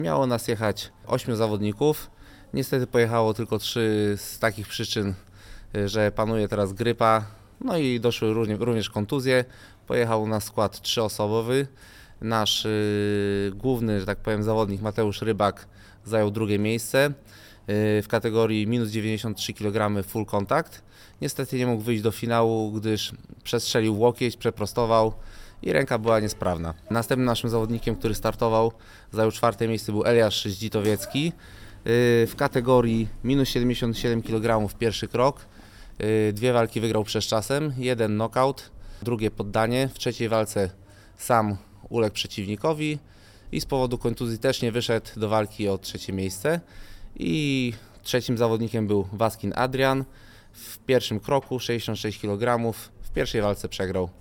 Miało nas jechać 8 zawodników. Niestety pojechało tylko 3 z takich przyczyn, że panuje teraz grypa, no i doszły również kontuzje. Pojechał na skład 3-osobowy. Nasz główny, że tak powiem, zawodnik Mateusz Rybak zajął drugie miejsce w kategorii minus 93 kg full contact. Niestety nie mógł wyjść do finału, gdyż przestrzelił łokieć, przeprostował i ręka była niesprawna. Następnym naszym zawodnikiem, który startował, zajął 4. miejsce, był Eliasz Zdzitowiecki. W kategorii minus 77 kg pierwszy krok. 2 walki wygrał przez czasem, 1 knockout, drugie poddanie. W trzeciej walce sam uległ przeciwnikowi i z powodu kontuzji też nie wyszedł do walki o 3. miejsce. I trzecim zawodnikiem był Waskin Adrian. W pierwszym kroku 66 kg, w pierwszej walce przegrał.